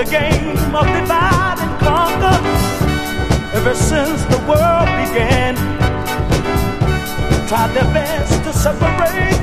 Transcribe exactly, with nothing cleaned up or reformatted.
the game of divide and conquer. Ever since the world began, tried their best to separate